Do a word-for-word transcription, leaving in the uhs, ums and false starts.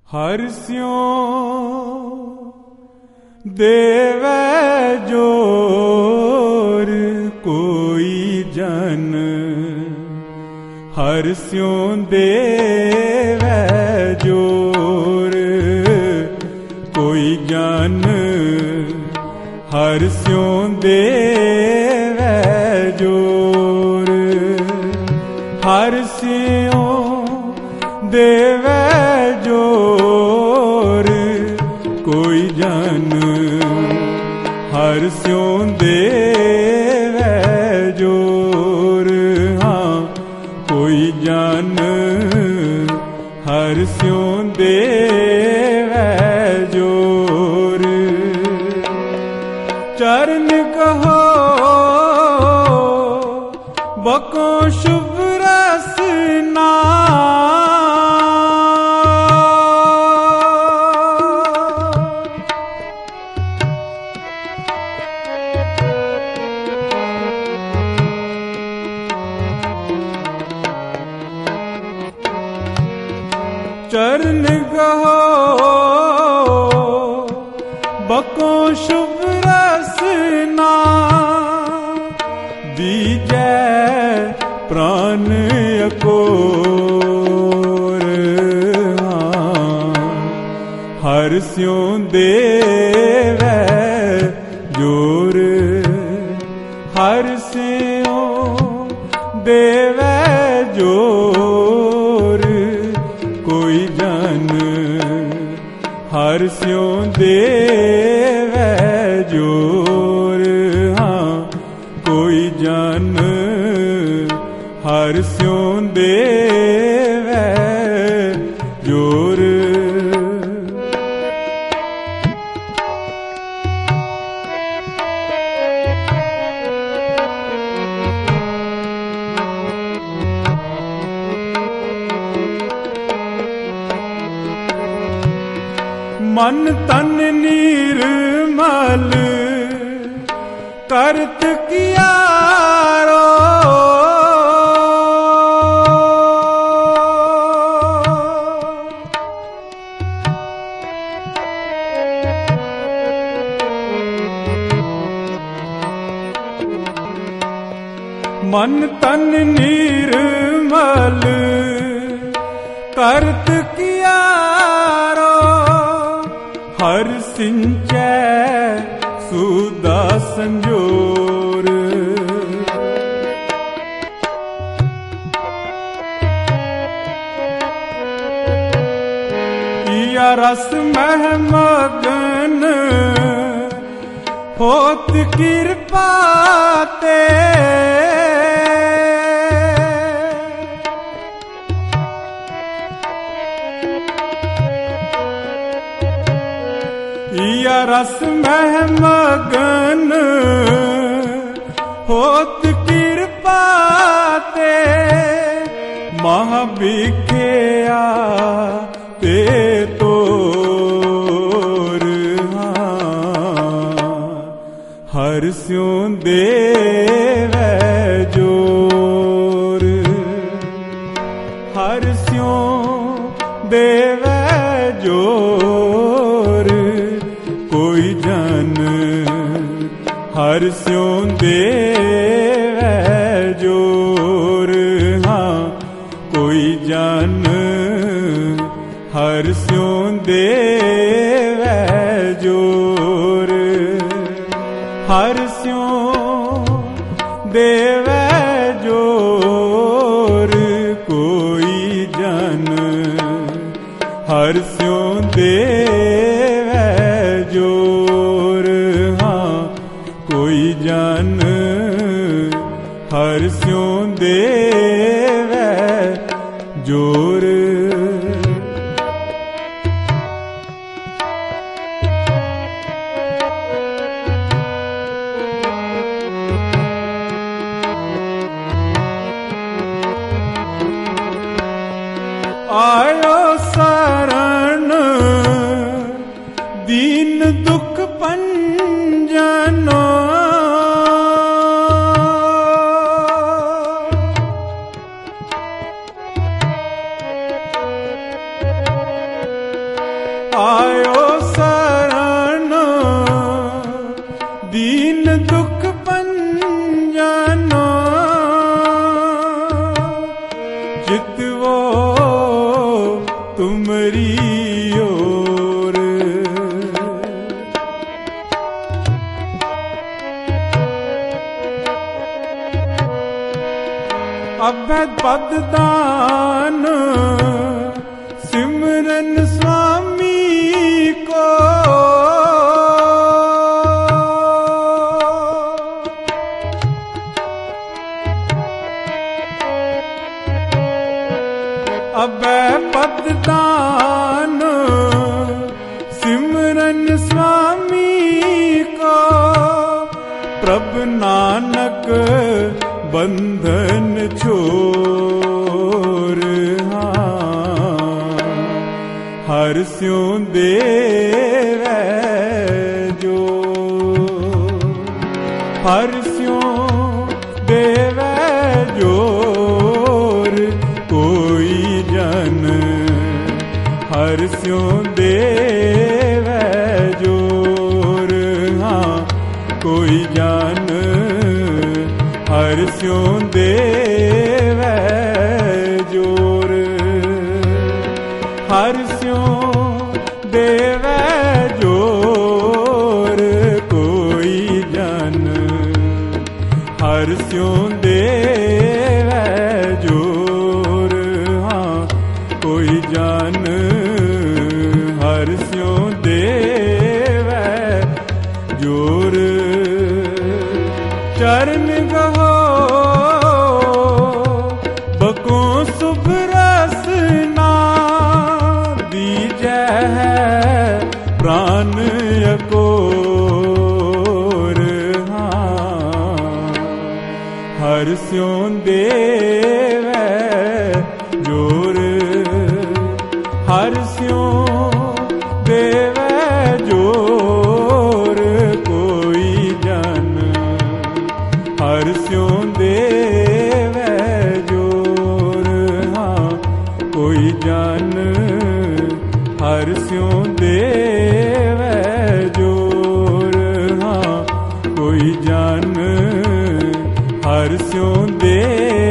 हर स्यों देवै जोर कोई जन, हर स्यों देवै जोर कोई जन, हर स्यों देवै जोर, हर स्यों देवै जोर कोई जन, हर स्यों देवै जोर। हाँ कोई जन हर स्यों देवै जोर। चरण कहो बको शुभ रसना, चरण कहो बको शुभ रसना, दीजै प्राण अकोर। हाँ हर स्यों देवै जोर, हर स्यों देवै जोर कोई जन, हर स्यों देवै जोर। हाँ कोई जन हर स्यों देवै जोर। मन तन निर्मल करत कियारो, मन तन निर्मल करत कियारो, हर सिंचै सुदा संजोर। या रस मह मगन होत कृपा ते, या रस मह मगन होत कृपा ते, महाभिख्या ते तोर। हाँ हर स्यों देवै जोर, हर स्यों देवै जोर कोई जन, हर स्यों देवै जोर। हाँ कोई जन हर स्यों देवै जोर, हर स्यों देवै जोर कोई जन, हर स्यों देवै जोर। हाँ कोई जन हर स्यों देवै जोर। आयो शरण दीन दुख आयो शरण दीन दुख पंजनो चितवो तुमरी ओर। अभय पद दान सिमरन स्वामी को अभय पद दान सिमरन स्वामी को प्रभु नानक बंधन छोर। हर स्यों देवै जो हर स्यों देवै जोर कोई जन हर स्यों देवै जोर। हाँ कोई जन हर स्यों देवै जोर। हर स्यों देवै जोर कोई जन हर स्यों देवै जोर। हाँ कोई जन हर स्यों देवै जोर। चरण गहो बको शुभ रसना दीजै है प्राण अकोर। हाँ हर स्यों देवै जोर। हर स्यों देवै जोर कोई जन हर स्यों देवै जोर। हाँ कोई जन हर स्यों देवै जोर। हाँ कोई जन हर स्यों देवै